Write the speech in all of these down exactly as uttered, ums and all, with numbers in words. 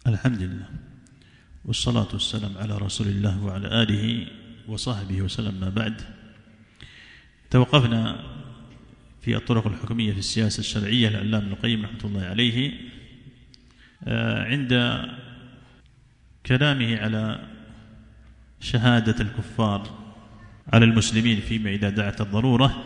الحمد لله والصلاة والسلام على رسول الله وعلى آله وصحبه وسلم. ما بعد، توقفنا في الطرق الحكمية في السياسة الشرعية للعلامة ابن القيم رحمة الله عليه عند كلامه على شهادة الكفار على المسلمين فيما إذا دعت الضرورة،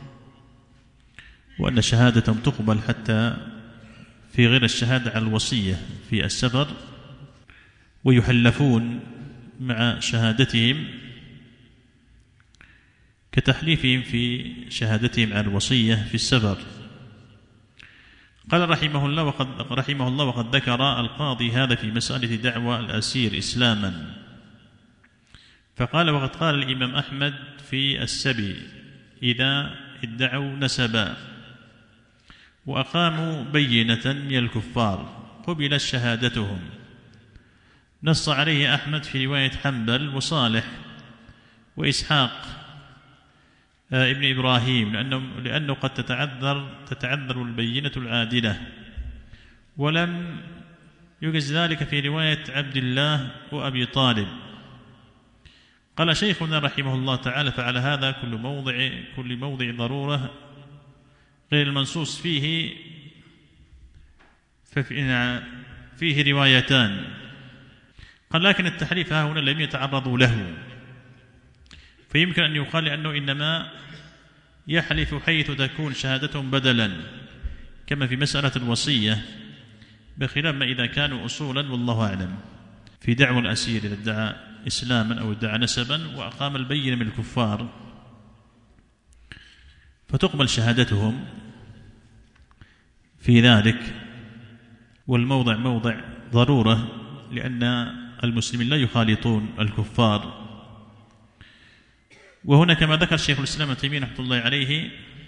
وأن شهادتهم تقبل حتى في غير الشهادة على الوصية في السفر، ويحلفون مع شهادتهم كتحليفهم في شهادتهم على الوصية في السفر. قال رحمه الله وقد, رحمه الله وقد ذكر القاضي هذا في مسألة دعوى الأسير إسلاما، فقال: وقد قال الإمام أحمد في السبي إذا ادعوا نسبا وأقاموا بينة من الكفار قبلت شهادتهم. نص عليه أحمد في رواية حنبل وصالح وإسحاق ابن إبراهيم لأنه, لأنه قد تتعذر, تتعذر البينة العادلة، ولم يجز ذلك في رواية عبد الله وأبي طالب. قال شيخنا رحمه الله تعالى: فعلى هذا كل موضع, كل موضع ضرورة غير المنصوص فيه فيه روايتان. قال: لكن التحريف ها هنا لم يتعرضوا له، فيمكن أن يقال أنه إنما يحلف حيث تكون شهادتهم بدلا كما في مسألة الوصية، بخلاف ما إذا كانوا أصولا، والله أعلم. في دعوى الأسير إذا ادعى إسلاما أو ادعى نسبا وأقام البينة من الكفار فتقبل شهادتهم في ذلك، والموضع موضع ضرورة لأن المسلمين لا يخالطون الكفار. وهنا كما ذكر شيخ الإسلام ابن تيمية رحمة الله عليه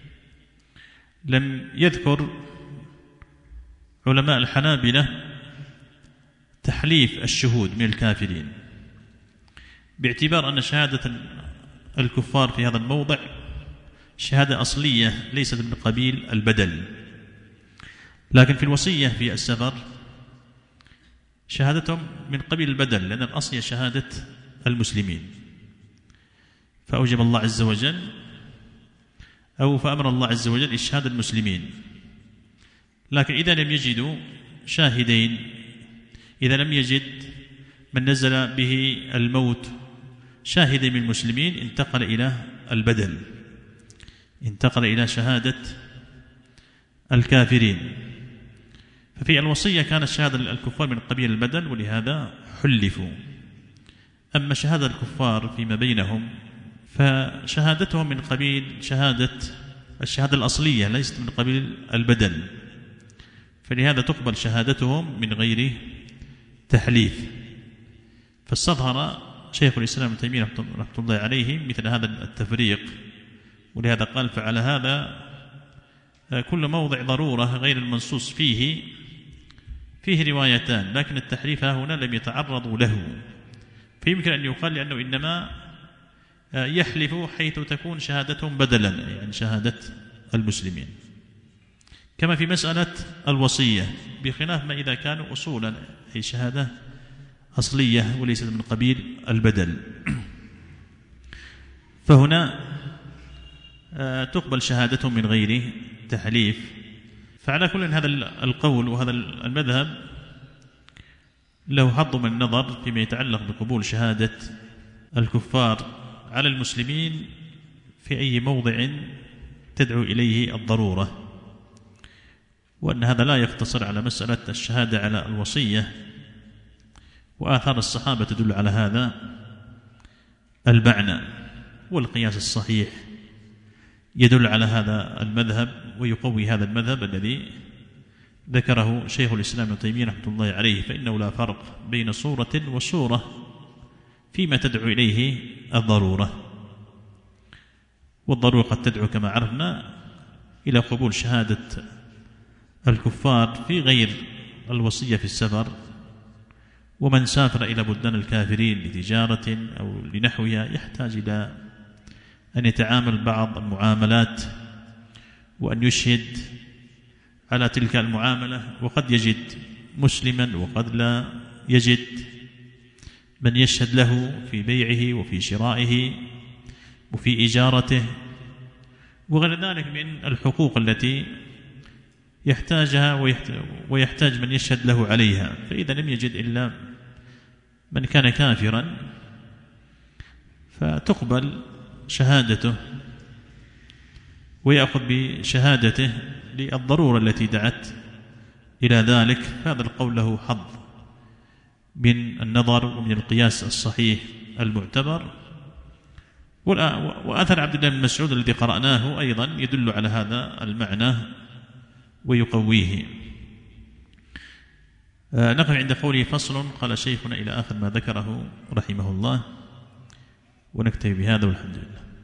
لم يذكر علماء الحنابلة تحليف الشهود من الكافرين، باعتبار أن شهادة الكفار في هذا الموضع شهادة أصلية ليست من قبيل البدل. لكن في الوصية في السفر شهادتهم من قبيل البدل، لأن الأصل هي شهادة المسلمين، فأوجب الله عز وجل أو فأمر الله عز وجل إشهاد المسلمين. لكن إذا لم يجدوا شاهدين، إذا لم يجد من نزل به الموت شاهدين من المسلمين، انتقل إلى البدل، انتقل إلى شهادة الكافرين. ففي الوصية كانت شهادة الكفار من قبيل البدل، ولهذا حلفوا. أما شهادة الكفار فيما بينهم فشهادتهم من قبيل شهادة الشهادة الأصلية ليست من قبيل البدل، فلهذا تقبل شهادتهم من غير تحليف. فاستظهر شيخ الإسلام ابن تيمية رحمة الله عليه مثل هذا التفريق، ولهذا قال: فعلى هذا كل موضع ضرورة غير المنصوص فيه فيه روايتان، لكن التحريف هنا لم يتعرضوا له، فيمكن أن يقال لأنه إنما يحلف حيث تكون شهادتهم بدلا، يعني شهادة المسلمين، كما في مسألة الوصية، بخلاف ما إذا كانوا أصولا أي شهادة أصلية وليست من قبيل البدل. فهنا تقبل شهادتهم من غير تحليف. فعلى كل هذا القول وهذا المذهب له حظ من النظر فيما يتعلق بقبول شهادة الكفار على المسلمين في أي موضع تدعو إليه الضرورة، وأن هذا لا يقتصر على مسألة الشهادة على الوصية، وآثار الصحابة تدل على هذا المعنى، والقياس الصحيح يدل على هذا المذهب ويقوي هذا المذهب الذي ذكره شيخ الإسلام ابن تيمية رحمة الله عليه، فإنه لا فرق بين صورة وصورة فيما تدعو إليه الضرورة. والضرورة قد تدعو كما عرفنا إلى قبول شهادة الكفار في غير الوصية في السفر، ومن سافر إلى بلدان الكافرين لتجارة أو لنحوها يحتاج إلى أن يتعامل بعض المعاملات وأن يشهد على تلك المعاملة، وقد يجد مسلما وقد لا يجد من يشهد له في بيعه وفي شرائه وفي إجارته وغير ذلك من الحقوق التي يحتاجها ويحتاج من يشهد له عليها. فإذا لم يجد إلا من كان كافرا فتقبل شهادته ويأخذ بشهادته للضرورة التي دعت إلى ذلك. هذا القول له حظ من النظر ومن القياس الصحيح المعتبر. وأثر عبد الله بن مسعود الذي قرأناه أيضا يدل على هذا المعنى ويقويه. نقف عند قوله فصل. قال شيخنا إلى آخر ما ذكره رحمه الله، ونكتفي بهذا والحمد لله.